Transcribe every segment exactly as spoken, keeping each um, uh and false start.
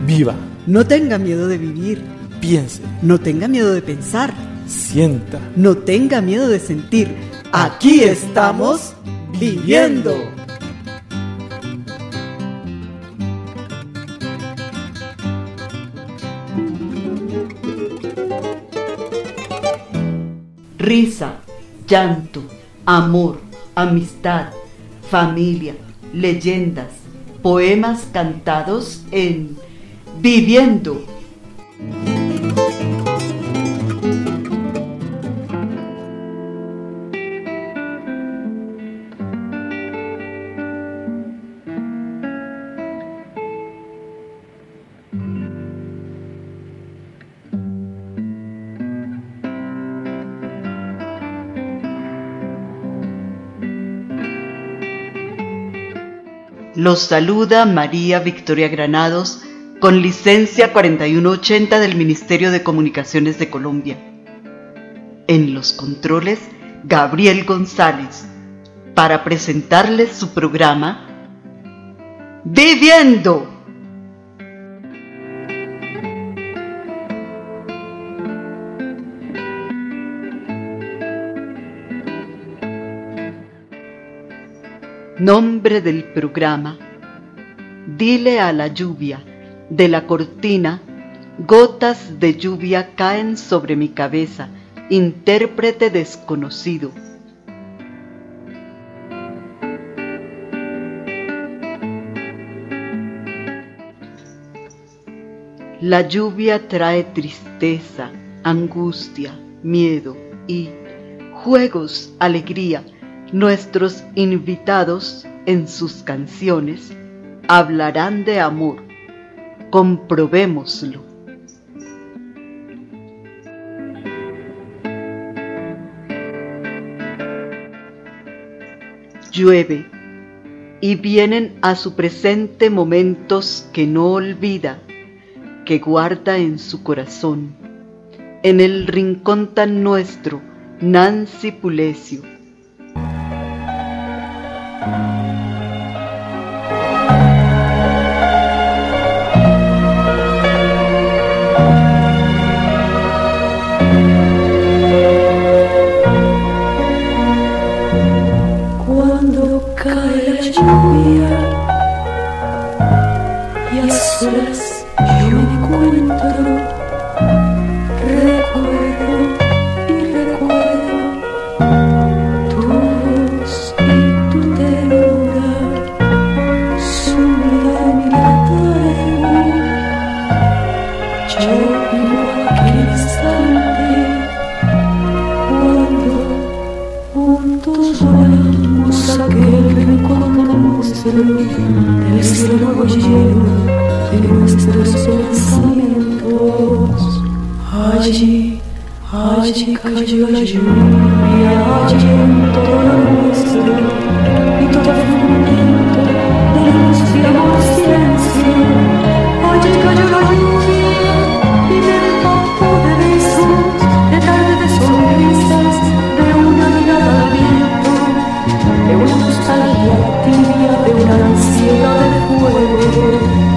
Viva. No tenga miedo de vivir. Piense. No tenga miedo de pensar. Sienta. No tenga miedo de sentir. Aquí estamos viviendo. Risa, llanto, amor, amistad, familia, leyendas, poemas cantados en Viviendo. Los saluda María Victoria Granados con licencia cuarenta y uno ochenta del Ministerio de Comunicaciones de Colombia. En los controles, Gabriel González, para presentarles su programa Viviendo. Nombre del programa: Dile a la lluvia. De la cortina, gotas de lluvia caen sobre mi cabeza. Intérprete desconocido. La lluvia trae tristeza, angustia, miedo y juegos, alegría. Nuestros invitados en sus canciones hablarán de amor. Comprobémoslo. Llueve y vienen a su presente momentos que no olvida, que guarda en su corazón. En el rincón tan nuestro, Nancy Pulesio. Del cielo lleno de nuestros pensamientos. Allí, allí cayó la lluvia, allí en todo lo nuestro, y todo fundamento de luz y amor silencio. Allí cayó la lluvia y me empapó de besos, de tarde de sonrisas, de una mirada al viento, de una nostalgia tibia, de una ansiedad de fuego.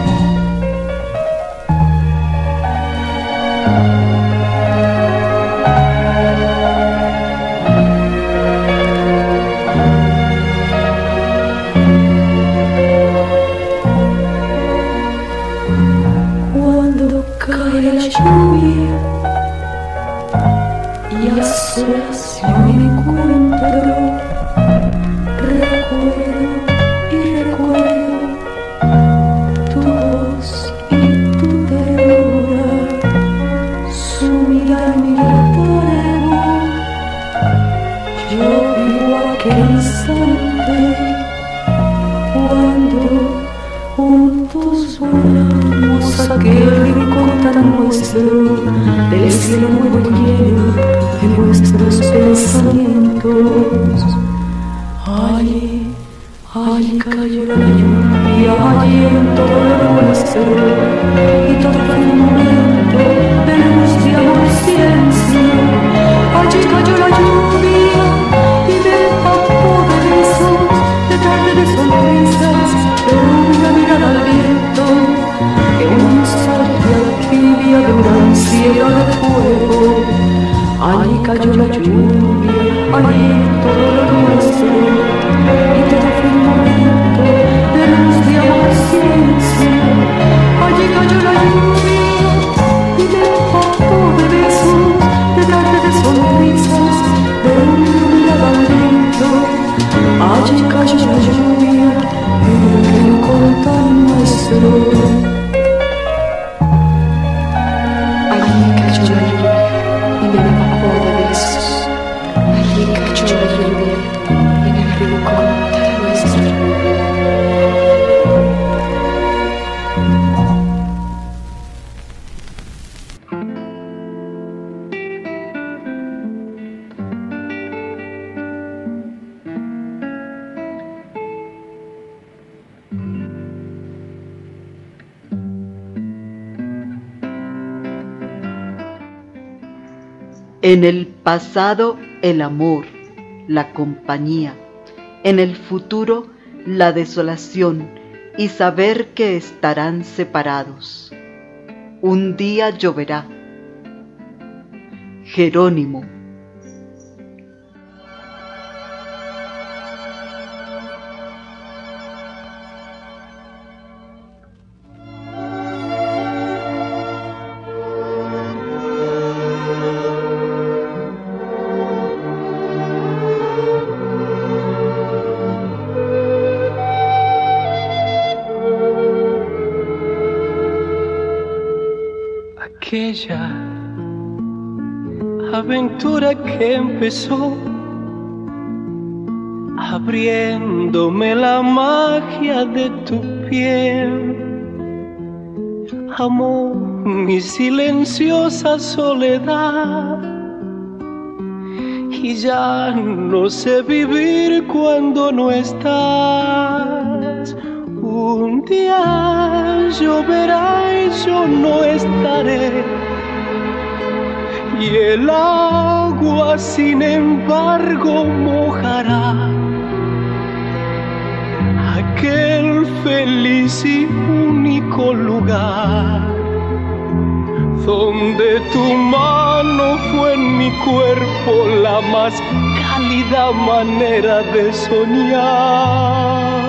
Cuando cae la lluvia y a solas yo me encuentro, recuerdo y recuerdo tu voz y tu ternura, su mirar mi recuerdo. Yo vivo aquel instante cuando juntos volamos a aquel rincón tan nuestro, del cielo nuevo lleno de nuestros pensamientos. Allí, allí cayó la lluvia, allí en todo lo nuestro, y todo fue un momento de luz y amor silencio. Allí cayó la lluvia y me empapó de besos, de tarde de sonrisas, de una mirada al viento, que un Allí cayó la lluvia, allí todo lo nuestro, y todo fue un momento de luz de amor ciencia. Allí cayó la lluvia y de pato de besos, de tarde de sonrisas, de un mirada al viento. Allí cayó la lluvia en el rincón tan nuestro. Allí cayó la lluvia y me empapó de besos. Allí cayó la lluvia en el rincón tan nuestro. En el pasado, el amor, la compañía. En el futuro, la desolación y saber que estarán separados. Un día lloverá. Jerónimo. Aquella aventura que empezó abriéndome la magia de tu piel, amó mi silenciosa soledad y ya no sé vivir cuando no estás. Un día lloverá y yo no estaré, y el agua sin embargo mojará aquel feliz y único lugar donde tu mano fue en mi cuerpo la más cálida manera de soñar.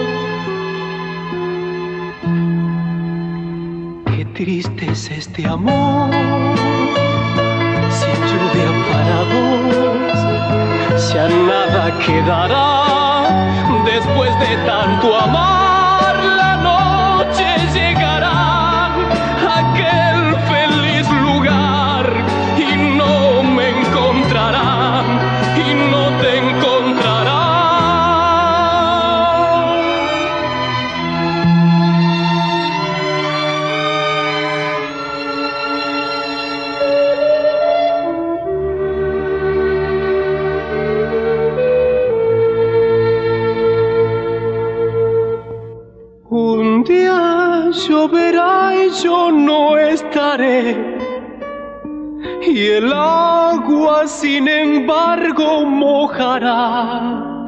Qué triste es este amor, sin lluvia para dos, ya nada quedará después de tanto amar. La noche llegará a aquel feliz lugar y no me encontrarán y no te encontrarán. Un día lloverá y yo no estaré, y el agua sin embargo mojará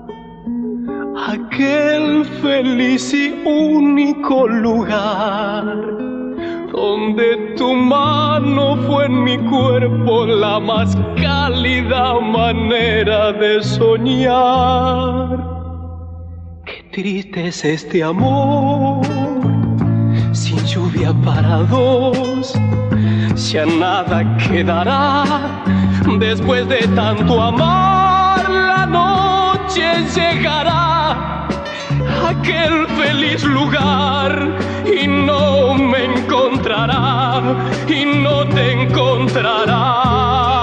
aquel feliz y único lugar donde tu mano fue en mi cuerpo la más cálida manera de soñar. Triste es este amor, sin lluvia para dos, ya nada quedará después de tanto amar. La noche llegará a aquel feliz lugar y no me encontrará y no te encontrará.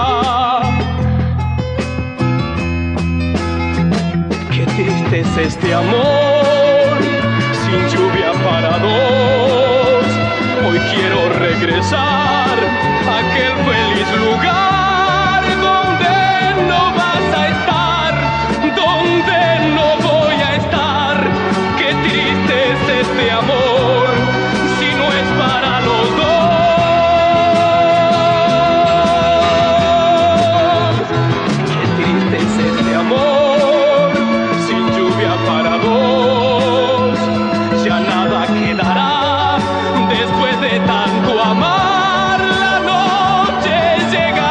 Triste es este amor, sin lluvia para dos. Hoy quiero regresar a aquel feliz lugar donde no vas a estar, donde no voy a estar. Qué triste es este amor, si no es para los dos. Qué triste es este amor, para dos, ya nada quedará después de tanto amar. La noche llega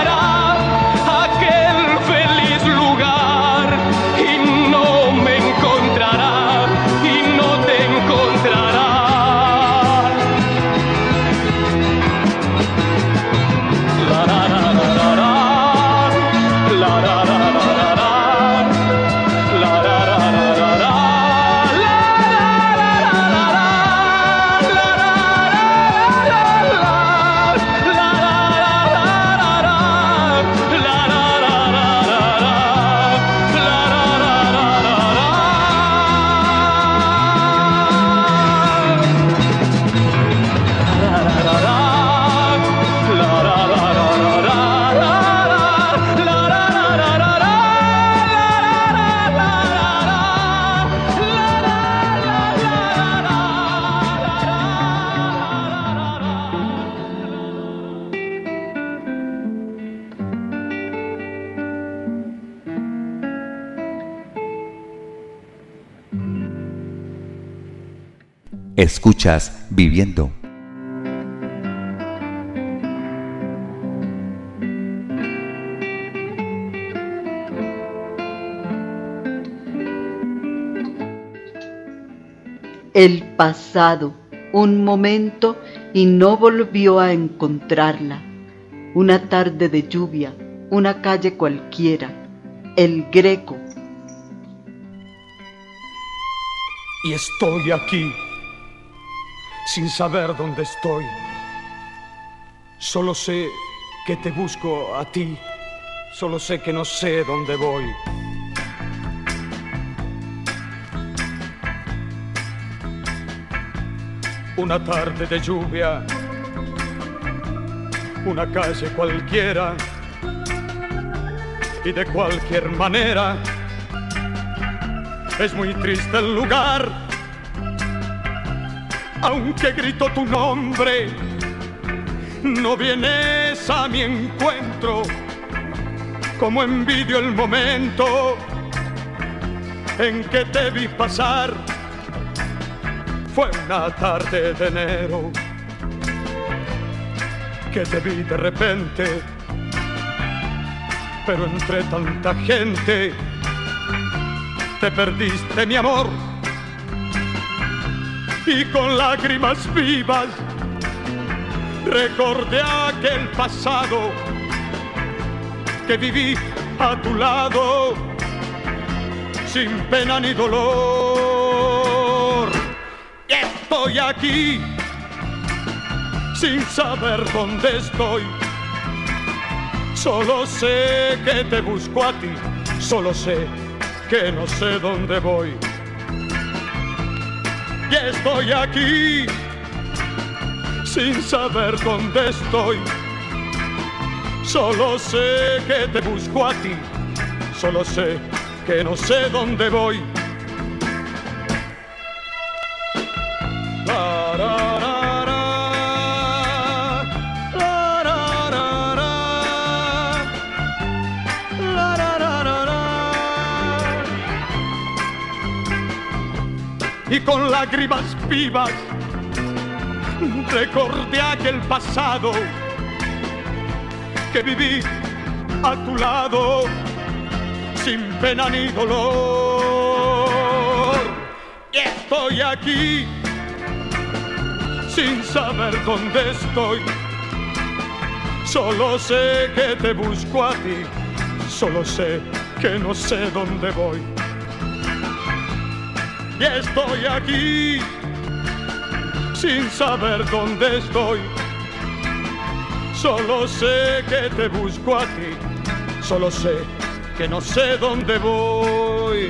Escuchas Viviendo. El pasado, un momento y no volvió a encontrarla. Una tarde de lluvia, una calle cualquiera, el Greco. Y estoy aquí, sin saber dónde estoy. Solo sé que te busco a ti, solo sé que no sé dónde voy. Una tarde de lluvia, una calle cualquiera, y de cualquier manera es muy triste el lugar. Aunque grito tu nombre, no vienes a mi encuentro. Como envidio el momento en que te vi pasar. Fue una tarde de enero que te vi de repente, pero entre tanta gente te perdiste, mi amor. Y con lágrimas vivas recordé aquel pasado que viví a tu lado sin pena ni dolor. Y estoy aquí sin saber dónde estoy. Solo sé que te busco a ti, solo sé que no sé dónde voy. Y estoy aquí sin saber dónde estoy. Solo sé que te busco a ti, solo sé que no sé dónde voy. La, la, la, la, la, la, la, la, la, la, la, la. Y con lágrimas vivas recordé aquel pasado que viví a tu lado sin pena ni dolor. Y estoy aquí sin saber dónde estoy. Solo sé que te busco a ti, solo sé que no sé dónde voy. Y estoy aquí sin saber dónde estoy. Solo sé que te busco a ti, solo sé que no sé dónde voy.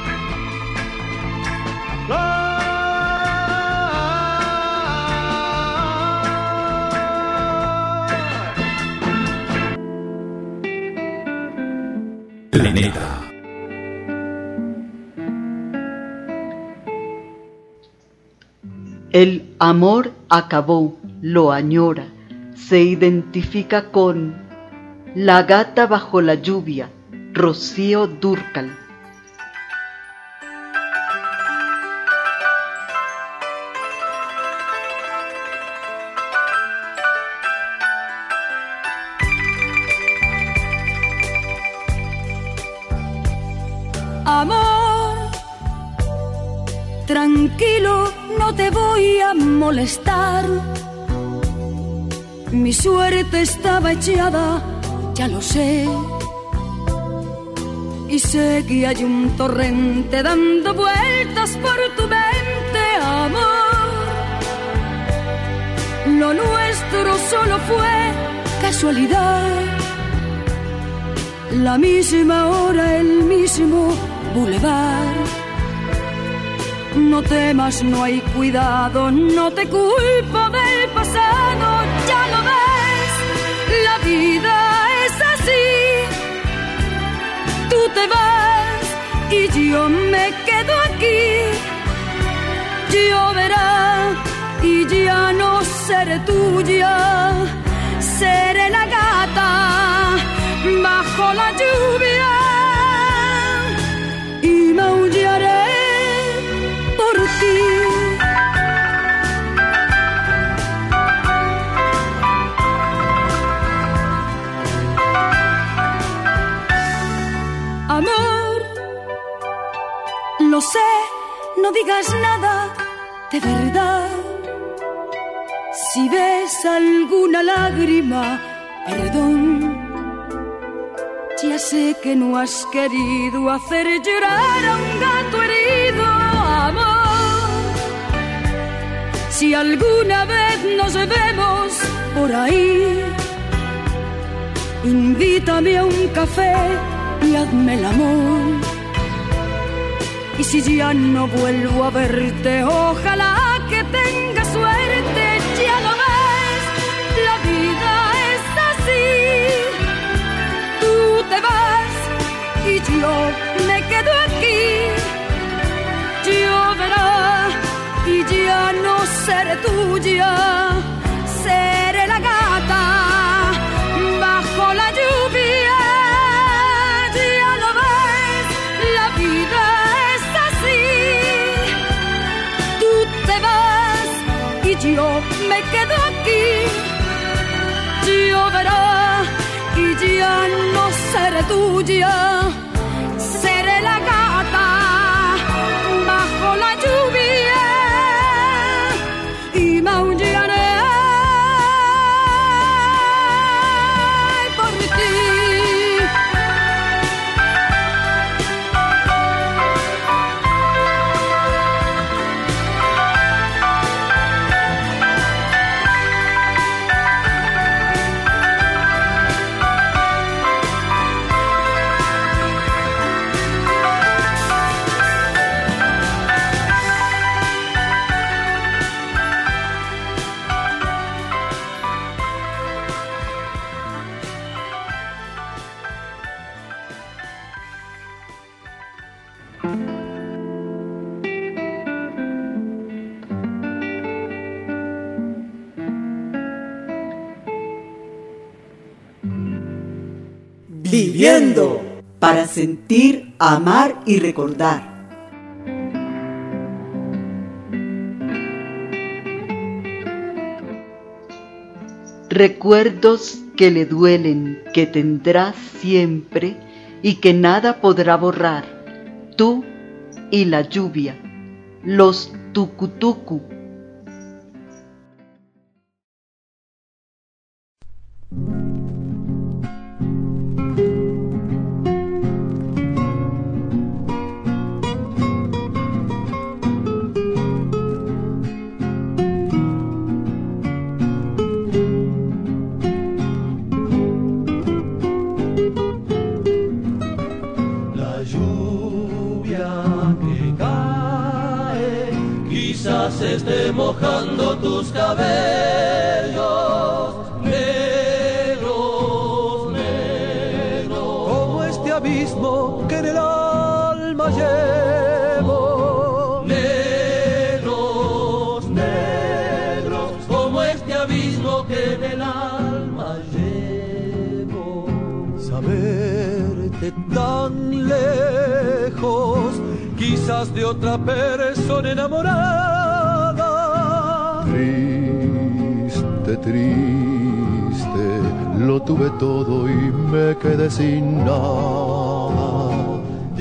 La Planeta. El amor acabó, lo añora, se identifica con La gata bajo la lluvia, Rocío Dúrcal. Amor, tranquilo, no te voy a molestar. Mi suerte estaba echada, ya lo sé. Y sé que hay un torrente dando vueltas por tu mente, amor. Lo nuestro solo fue casualidad. La misma hora, el mismo bulevar. No temas, no hay cuidado, no te culpo del pasado, ya lo ves, la vida es así. Tú te vas y yo me quedo aquí. Lloverá y ya no seré tuya, seré la gata bajo la lluvia y maullaré por ti. de verdad. Si ves alguna lágrima, perdón. Ya sé que no has querido hacer llorar a un gato herido, amor. Si alguna vez nos vemos por ahí, invítame a un café y hazme el amor. Y si ya no vuelvo a verte, ojalá que tengas suerte. Ya lo ves, la vida es así. Tú te vas y yo me quedo aquí. Lloverá y ya no seré tuya, seré la gata bajo la lluvia. Ya lo ves, la vida es así. Tú te vas y yo me quedo aquí. Lloverá y ya no seré tuya, seré la gata bajo la lluvia y maullaré por ti. Viviendo para sentir, amar y recordar. Recuerdos que le duelen, que tendrás siempre y que nada podrá borrar. Tú y la lluvia, los tucutucu. Esté mojando tus cabellos negros, negros, como este abismo que en el alma llevo. Negros, negros, como este abismo que en el alma llevo. Saberte tan lejos, quizás de otra persona enamorada. Triste, triste, lo tuve todo y me quedé sin nada.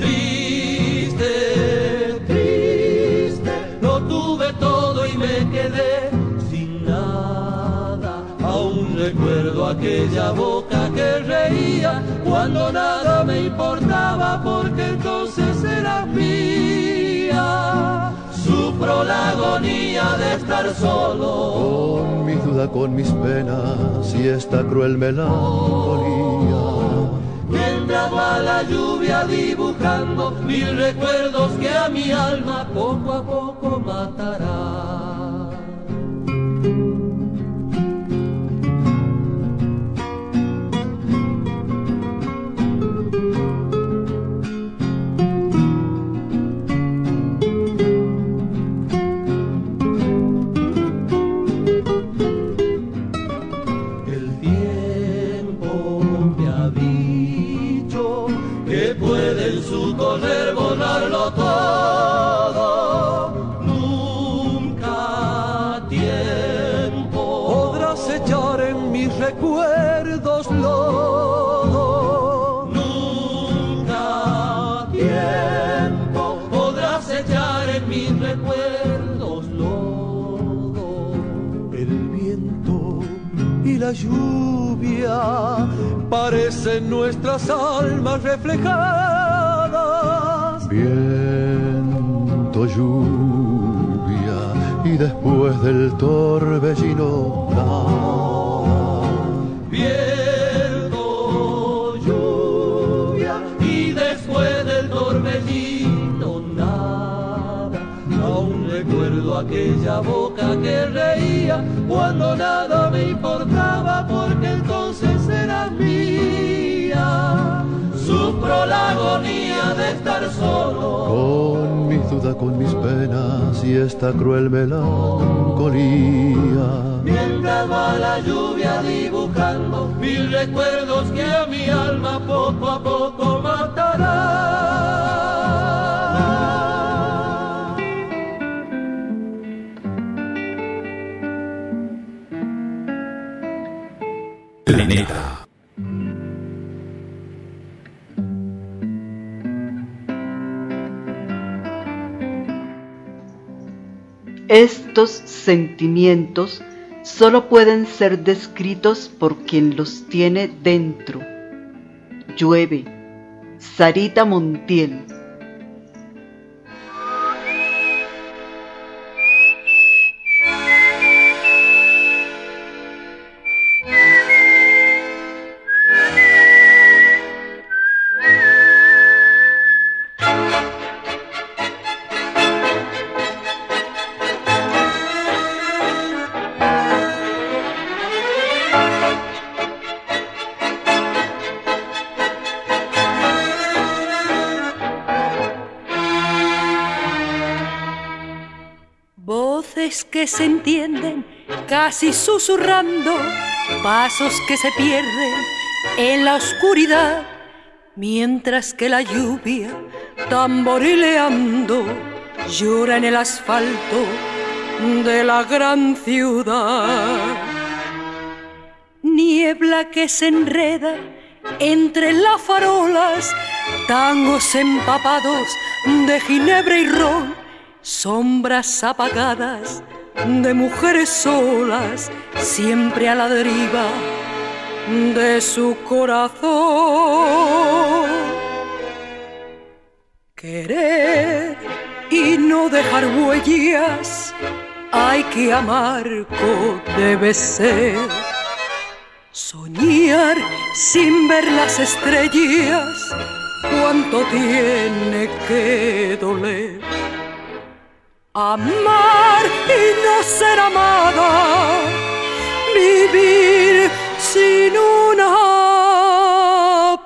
Triste, triste, lo tuve todo y me quedé sin nada. Aún recuerdo aquella boca que reía cuando nada me importaba, porque entonces era mía. Sufro la agonía de estar solo, con mi duda, con mis penas y esta cruel melancolía. Entrado a la lluvia dibujando mil recuerdos que a mi alma poco a poco matará. Correr, borrarlo todo, nunca tiempo podrás echar en mis recuerdos lodo. Nunca tiempo podrás echar en mis recuerdos lodo. El viento y la lluvia parecen nuestras almas reflejadas. Viento, lluvia y después del torbellino nada. Viento, lluvia y después del torbellino nada. Aún recuerdo aquella boca que reía cuando nada me importaba, porque entonces era mía. Sufro la agonía de estar solo, con mis dudas, con mis penas y esta cruel melancolía. Mientras va la lluvia dibujando mil recuerdos que a mi alma poco a poco matará. Planeta. Estos sentimientos solo pueden ser descritos por quien los tiene dentro. Llueve. Sarita Montiel. Que se entienden casi susurrando, pasos que se pierden en la oscuridad, mientras que la lluvia, tamborileando, llora en el asfalto de la gran ciudad. Niebla que se enreda entre las farolas, tangos empapados de ginebra y ron, sombras apagadas de mujeres solas, siempre a la deriva de su corazón. Querer y no dejar huellas, ay, que amargo debe ser. Soñar sin ver las estrellas, cuánto tiene que doler. Amar y no ser amada, vivir sin una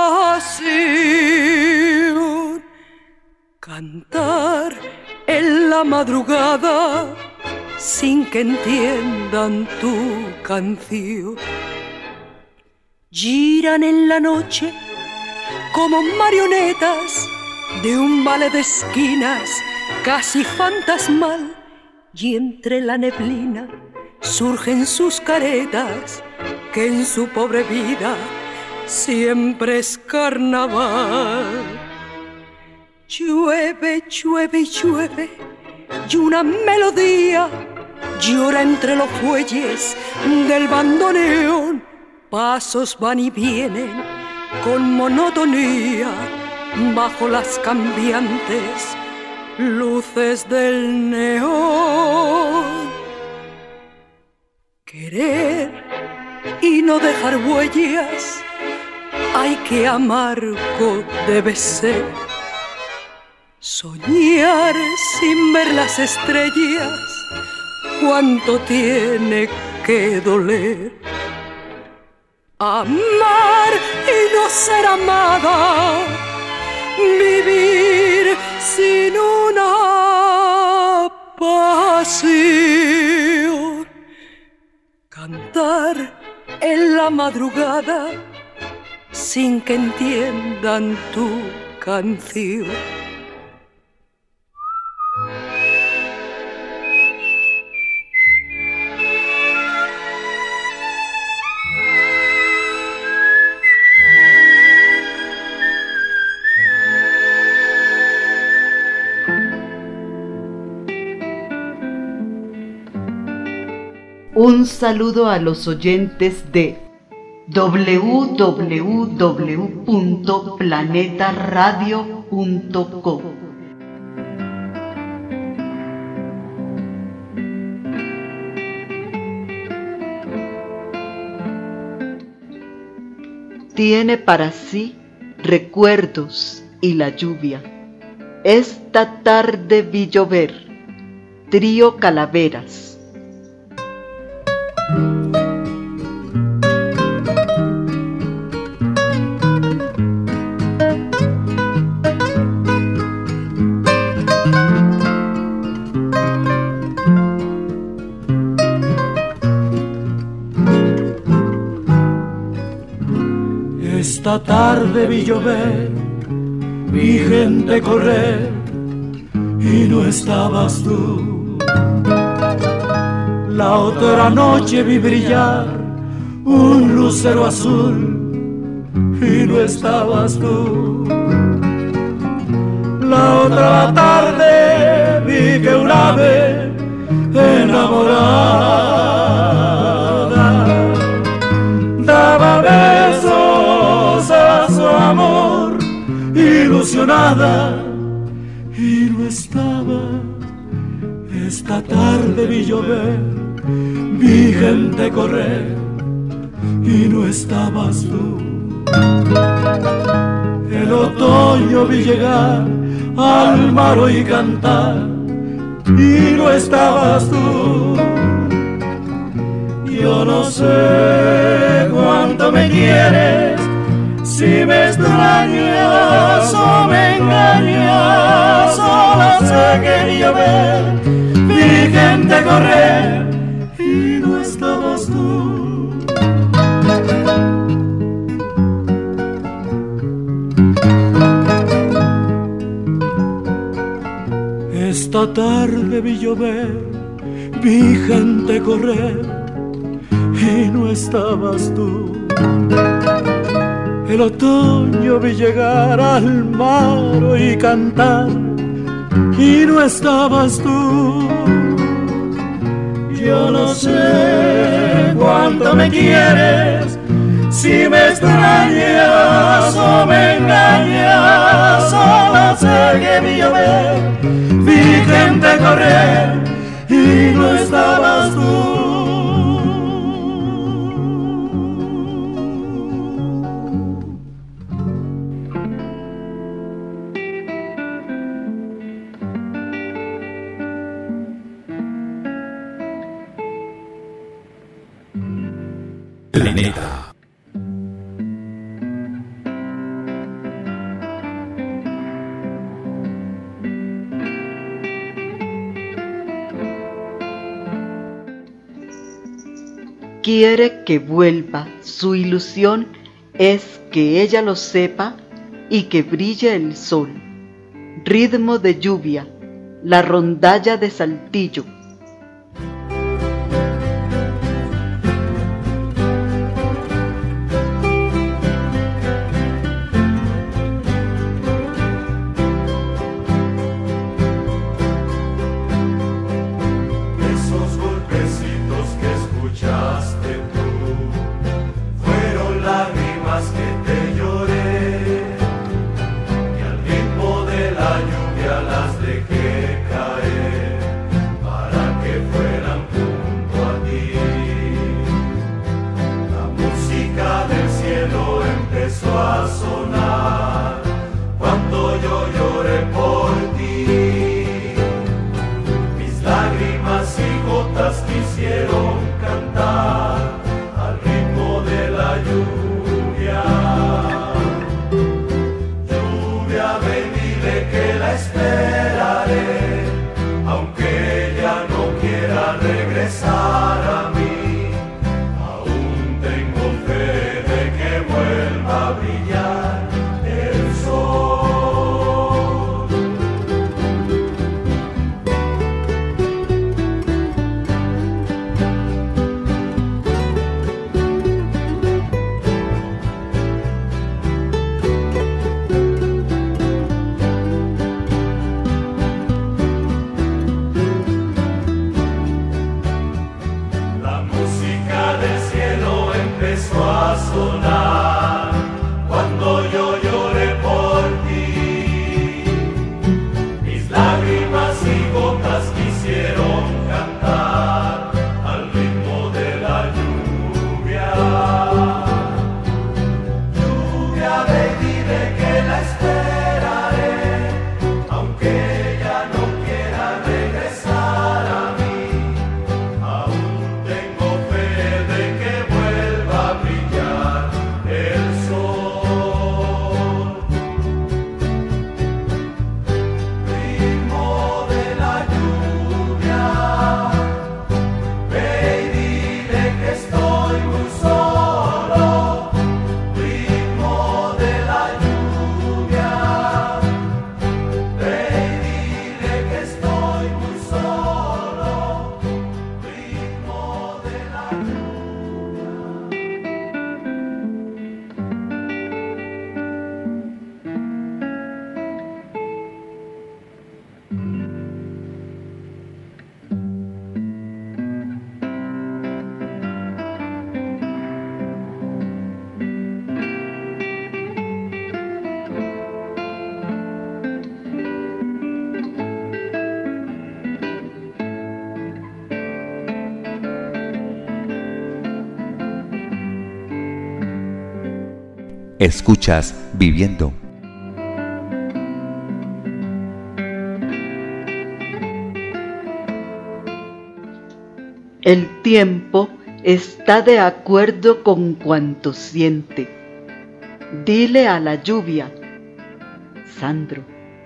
pasión, cantar en la madrugada sin que entiendan tu canción. Giran en la noche como marionetas de un ballet de esquinas casi fantasmal, y entre la neblina surgen sus caretas, que en su pobre vida siempre es carnaval. Llueve, llueve y llueve, y una melodía llora entre los fuelles del bandoneón. Pasos van y vienen con monotonía bajo las cambiantes luces del neón. Querer y no dejar huellas, ay, que amargo debe ser. Soñar sin ver las estrellas, cuánto tiene que doler. Amar y no ser amada, vivir sin una pasión, cantar en la madrugada sin que entiendan tu canción. Un saludo a los oyentes de doble u doble u doble u punto planeta radio punto com. Tiene para sí recuerdos y la lluvia. Esta tarde vi llover, trío Calaveras. Esta tarde vi llover, vi gente correr y no estabas tú. La otra noche vi brillar un lucero azul y no estabas tú. La otra tarde vi que un ave enamorada daba besos a su amor, ilusionada, y no estaba. Esta tarde vi llover, vi gente correr y no estabas tú. El otoño vi llegar al mar y cantar y no estabas tú. Yo no sé cuánto me quieres, si me extrañas o me engañas, solo sé que vi llover, vi gente correr y no estabas tú. Esta tarde vi llover, vi gente correr y no estabas tú. El otoño vi llegar al mar y cantar y no estabas tú. Yo no sé cuánto me quieres, si me extrañas o me engañas, solo sé que vi llover, vi gente correr y no estabas tú. Planeta. Quiere que vuelva, su ilusión es que ella lo sepa y que brille el sol. Ritmo de lluvia, la rondalla de Saltillo. Para sonar cuando yo lloré por ti. Mis lágrimas y gotas quisieron cantar al ritmo de la lluvia. Lluvia, ve y dile que la esperaré, aunque ella no quiera regresar a mí. Aún tengo fe de que vuelva a brillar el sol. Ritmo de la lluvia, ve y dile que estoy muy solo. Ritmo de la lluvia, ve y dile que estoy muy solo. Ritmo de la Escuchas Viviendo. El tiempo está de acuerdo con cuanto siente. Dile a la lluvia, Sandro.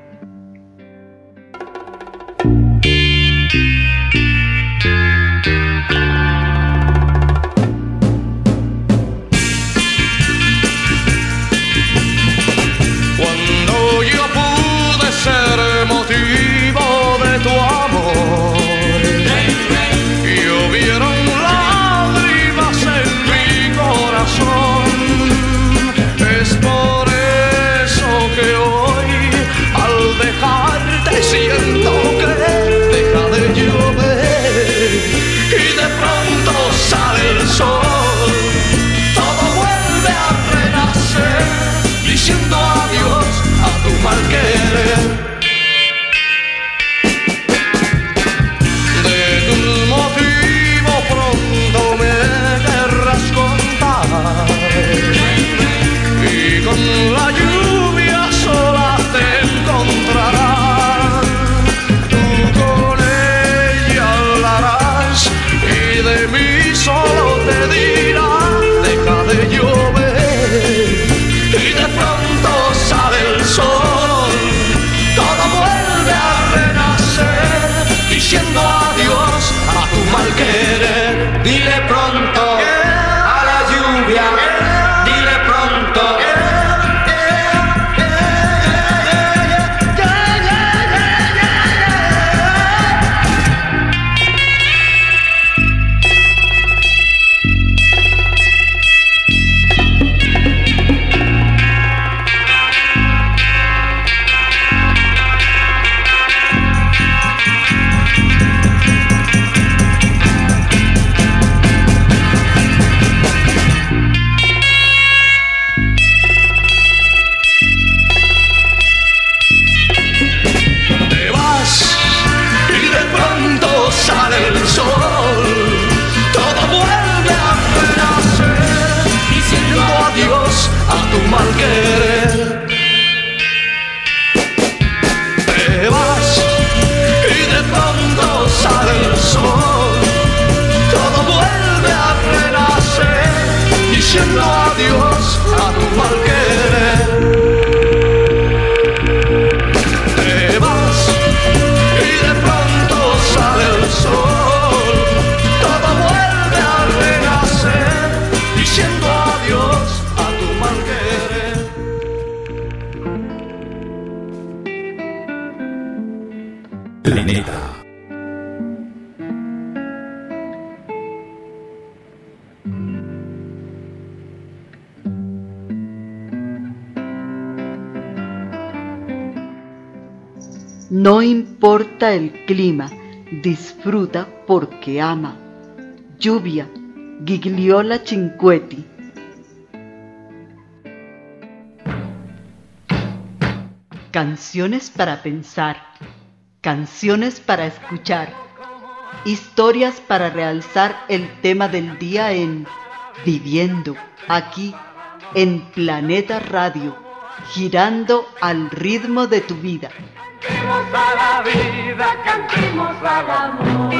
Cuando yo pude ser motivo de tu amor, llovieron lágrimas en mi corazón. Es por eso que hoy, al dejarte, siento que deja de llover y de pronto sale el sol. Todo vuelve a renacer, diciendo adiós a tu mal querer. De tus motivos pronto me querrás contar, y con la lluvia sola te encontrarás. Tú con ella hablarás y de mí solo te dirá, deja de llover y de pronto sale el sol. Todo vuelve a renacer, diciendo adiós a tu mal querer. Dile pronto a la lluvia, dile pronto. Te vas y de pronto sale el sol. Todo vuelve a renacer, diciendo adiós a tu mal querer. Te vas y de pronto sale el sol. Todo vuelve a renacer, diciendo adiós a tu mal querer. Te vas y de pronto sale el sol. Todo vuelve a renacer, diciendo adiós a tu mal querer. Planeta. No importa el clima, disfruta porque ama. Lluvia, Gigliola Cinquetti. Canciones para pensar, canciones para escuchar, historias para realzar el tema del día en Viviendo, aquí en Planeta Radio, girando al ritmo de tu vida. Cantemos a la vida, cantemos al amor.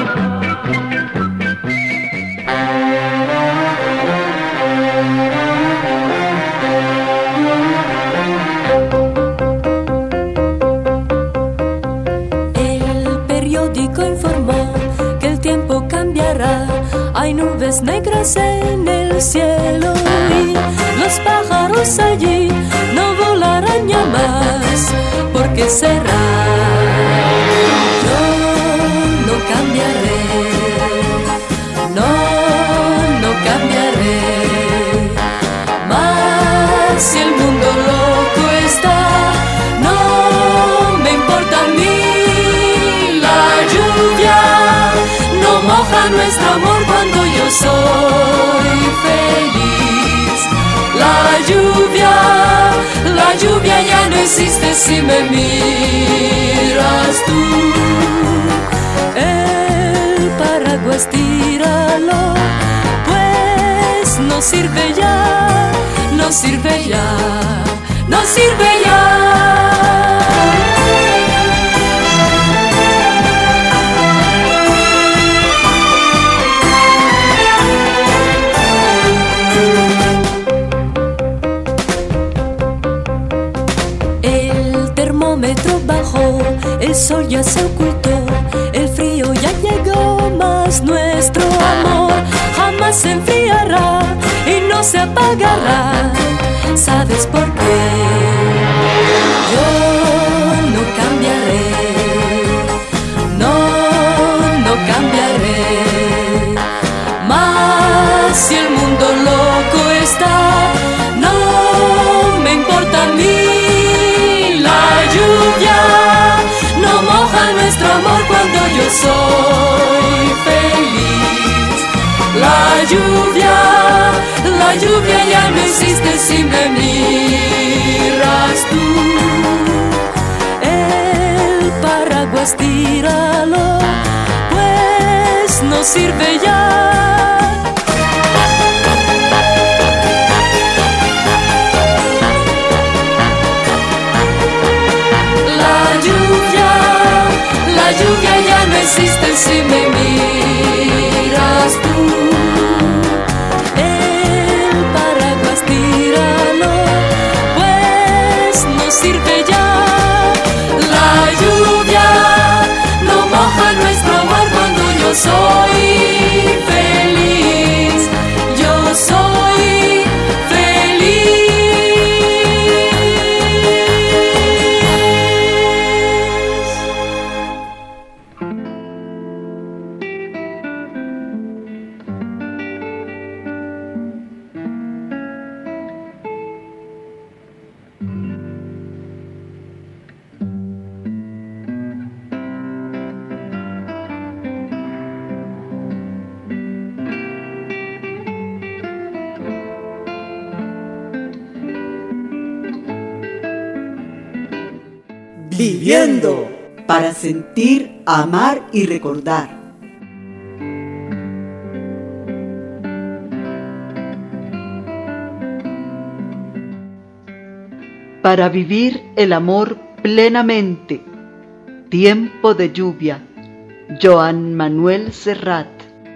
El periódico informó que el tiempo cambiará. Hay nubes negras en el cielo y los pájaros allí no volarán ya más. ¿Por qué será? Yo no cambiaré, no, no cambiaré. Mas si el mundo loco está, no me importa a mí. La lluvia no moja nuestro amor cuando yo soy feliz. La lluvia, la lluvia ya no existe si me miras tú. El paraguas tíralo, pues no sirve ya, no sirve ya, no sirve ya. Bajó, el sol ya se ocultó, el frío ya llegó, mas nuestro amor jamás se enfriará y no se apagará. ¿Sabes por qué? Yo no cambiaré, no, no cambiaré. Mas si el mundo loco está, no me importa a mí. Lluvia no moja nuestro amor cuando yo soy feliz. La lluvia, la lluvia ya no existe si me miras tú. El paraguas tíralo, pues no sirve ya. La lluvia ya no existe si me miras tú. El paraguas tíralo, pues no sirve ya. La lluvia no moja nuestro amor cuando yo soy feliz. Yo soy feliz. Viviendo, para sentir, amar y recordar. Para vivir el amor plenamente. Tiempo de lluvia. Joan Manuel Serrat.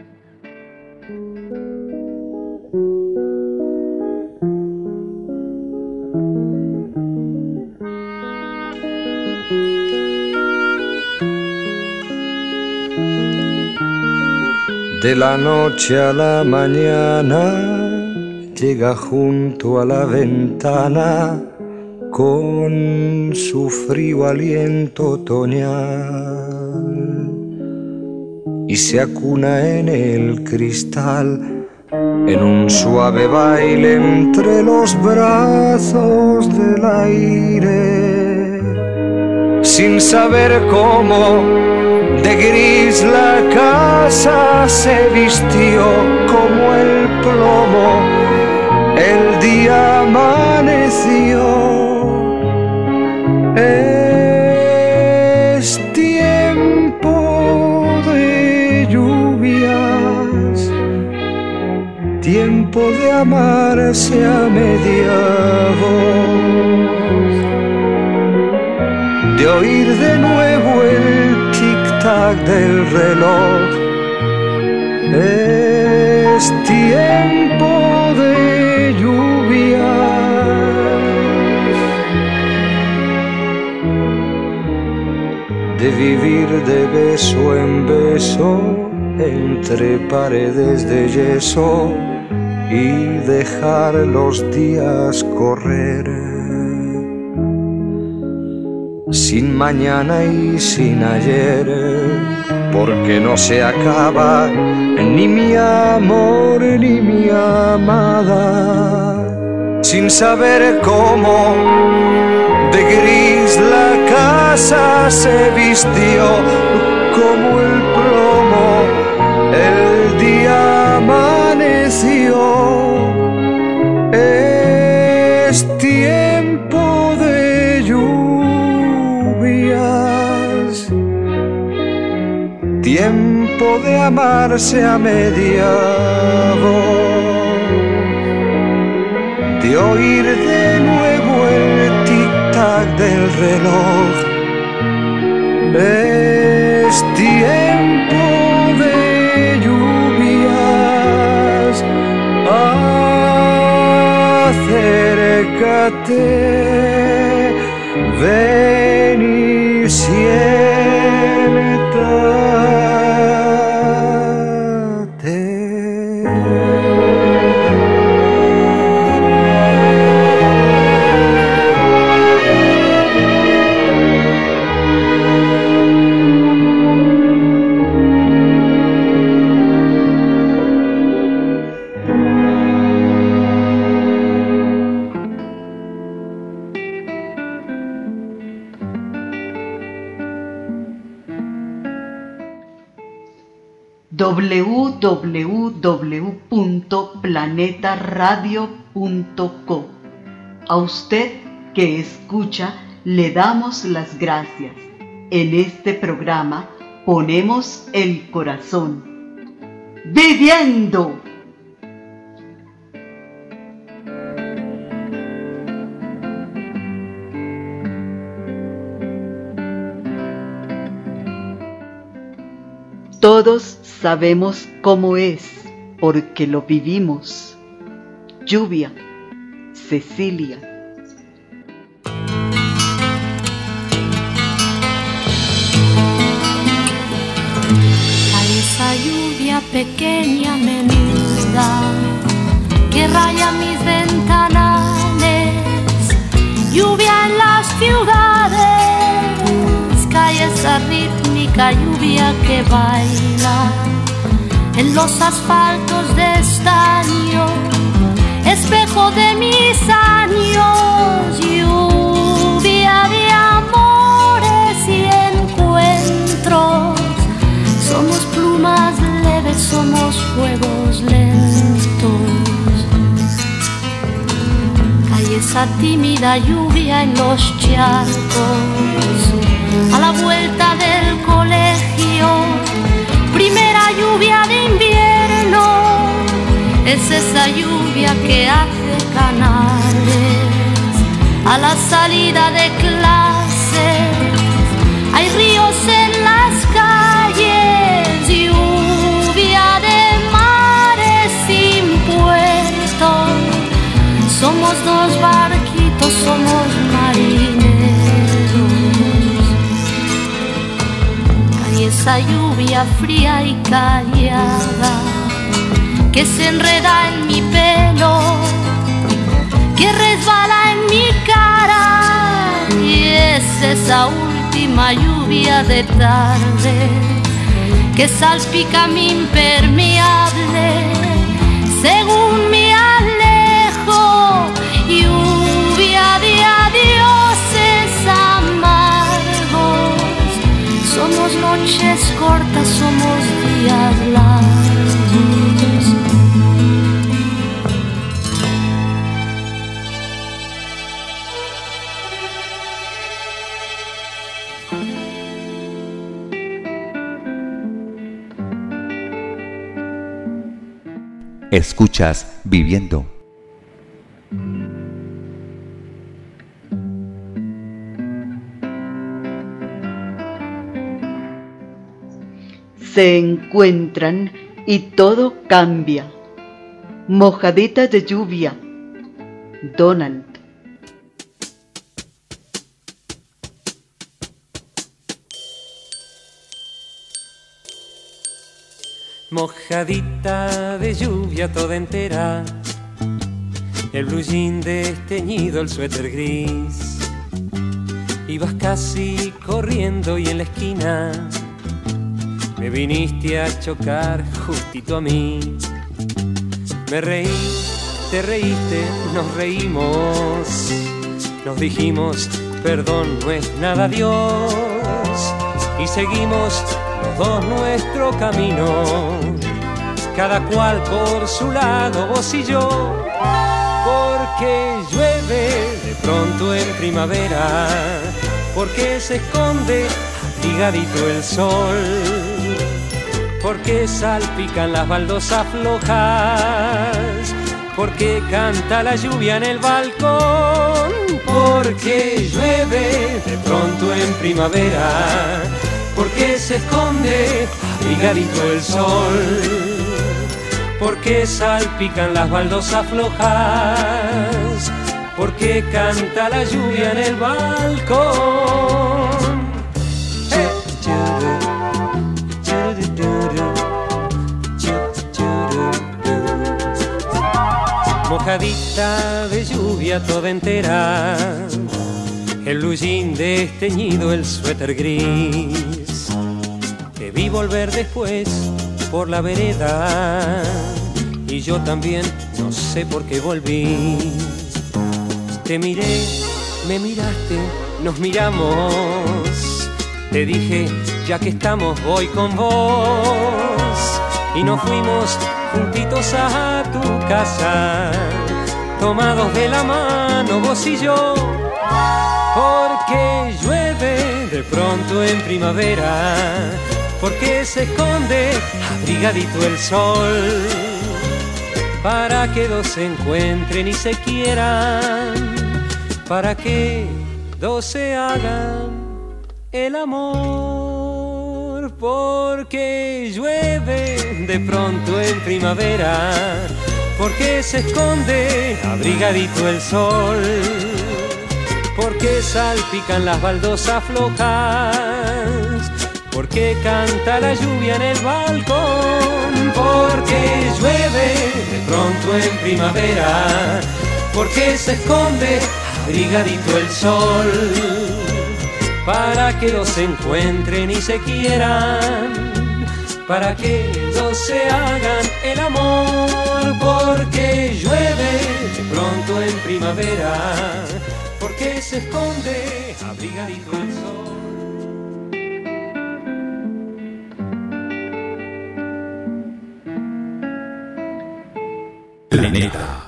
De la noche a la mañana llega junto a la ventana con su frío aliento otoñal y se acuna en el cristal en un suave baile entre los brazos del aire, sin saber cómo. De gris la casa se vistió como el plomo, el día amaneció. Eh, tiempo de amarse a media voz, de oír de nuevo el tic-tac del reloj. Es tiempo de lluvia, de vivir de beso en beso entre paredes de yeso y dejar los días correr, sin mañana y sin ayer, porque no se acaba ni mi amor ni mi amada, sin saber cómo de gris la casa se vistió, como el plomo el día amaneció. Es tiempo de lluvias, tiempo de amarse a media voz, de oír de nuevo el tic-tac del reloj. Es tiempo de lluvias, acércate, ven y siéntate. doble u doble u doble u punto planeta radio punto co. A usted que escucha le damos las gracias. En este programa ponemos el corazón. ¡Viviendo! Todos sabemos cómo es, porque lo vivimos. Lluvia, Cecilia. A esa lluvia pequeña, menuda, que raya mis ventanales, lluvia en las ciudades, cae esa rítmica lluvia que baila en los asfaltos de estaño, espejo de mis años, lluvia de amores y encuentros. Somos plumas leves, somos fuegos lentos. Cae esa tímida lluvia en los charcos, a la vuelta del colegio, primera lluvia de invierno. Es esa lluvia que hace canales a la salida de clases. Hay ríos en las calles, lluvia de mares sin puerto. Somos dos barquitos, somos marineros. Cae esa lluvia fría y callada que se enreda en mi pelo, que resbala en mi cara, y es esa última lluvia de tarde que salpica mi impermeable según me alejo. Lluvia de adioses amargos, somos noches cortas, somos días largos. Escuchas Viviendo. Se encuentran y todo cambia. Mojadita de lluvia. Donald. Mojadita de lluvia toda entera, el blue jean desteñido, el suéter gris. Ibas casi corriendo y en la esquina me viniste a chocar justito a mí. Me reí, te reíste, nos reímos, nos dijimos perdón no es nada, Dios, y seguimos los dos nuestro camino, cada cual por su lado, vos y yo, porque llueve de pronto en primavera, porque se esconde abrigadito el sol, porque salpican las baldosas flojas, porque canta la lluvia en el balcón, porque llueve de pronto en primavera, porque se esconde abrigadito el sol, porque salpican las baldosas flojas, porque canta la lluvia en el balcón. Mojadita de lluvia toda entera, el blue jean desteñido, el suéter gris. Te vi volver después por la vereda y yo también no sé por qué volví. Te miré, me miraste, nos miramos. Te dije, ya que estamos voy con vos. Y nos fuimos juntitos a tu casa, tomados de la mano vos y yo, porque llueve de pronto en primavera, porque se esconde abrigadito el sol, para que dos se encuentren y se quieran, para que dos se hagan el amor. Porque llueve de pronto en primavera, porque se esconde abrigadito el sol, porque salpican las baldosas flojas, porque canta la lluvia en el balcón, porque llueve de pronto en primavera, porque se esconde abrigadito el sol, para que dos se encuentren y se quieran, para que dos se hagan el amor, porque llueve de pronto en primavera, porque se esconde abrigadito el sol. Planeta.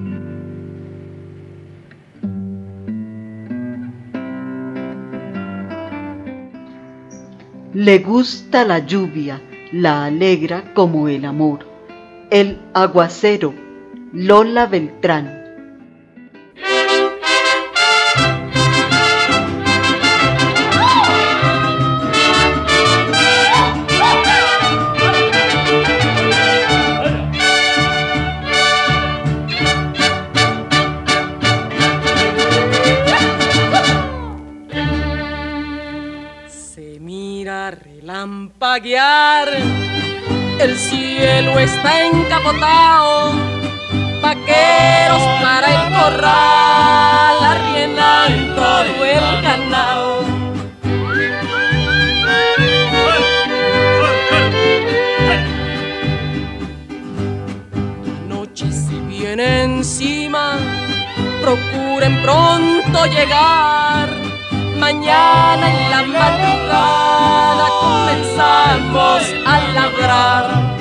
Le gusta la lluvia, la alegra como el amor. El aguacero, Lola Beltrán. Relampaguear, el cielo está encapotado, vaqueros para el corral, arrienan todo el ganado. La noche se viene encima, procuren pronto llegar. Mañana en la madrugada comenzamos a labrar.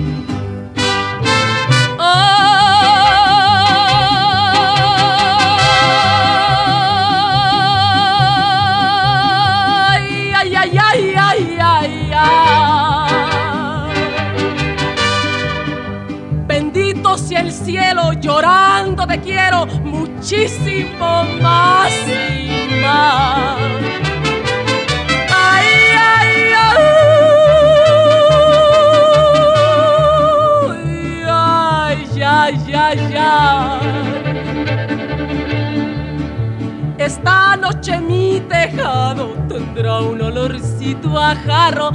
Ay, ay, ay, ay, ay, ay, ay. Bendito hacia el cielo, llorando te quiero muchísimo más y más. Ay, ay, ay, ay, ay, ay, ay. Esta noche mi tejado tendrá un olorcito a jarro.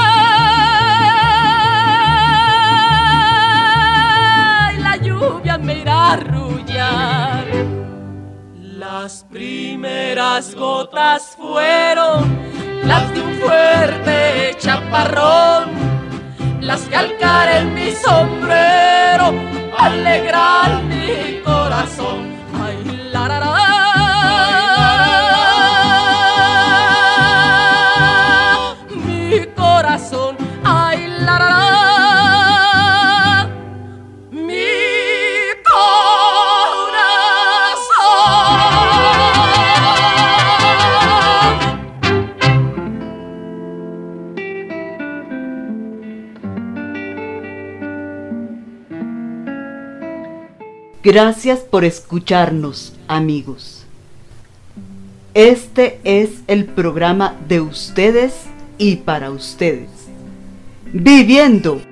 Ay, la lluvia me irá a arrullar. Las primeras gotas fueron las de un fuerte chaparrón, las que al caer en mi sombrero alegran mi corazón. Ay, la, la, la. Ay, la, la, la, mi Gracias por escucharnos, amigos. Este es el programa de ustedes y para ustedes. Viviendo.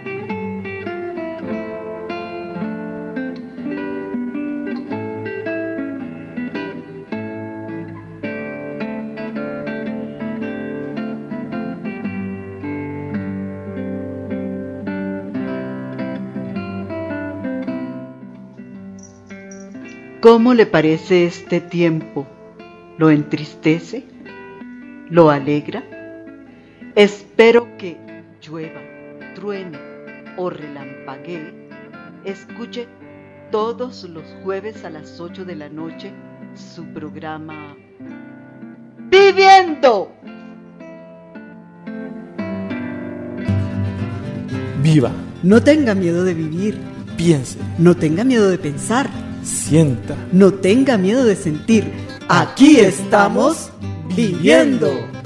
¿Cómo le parece este tiempo? ¿Lo entristece? ¿Lo alegra? Espero que llueva, truene o relampaguee. Escuche todos los jueves a las ocho de la noche su programa Viviendo. Viva. No tenga miedo de vivir. Piense. No tenga miedo de pensar. Sienta. No tenga miedo de sentir. Aquí estamos viviendo.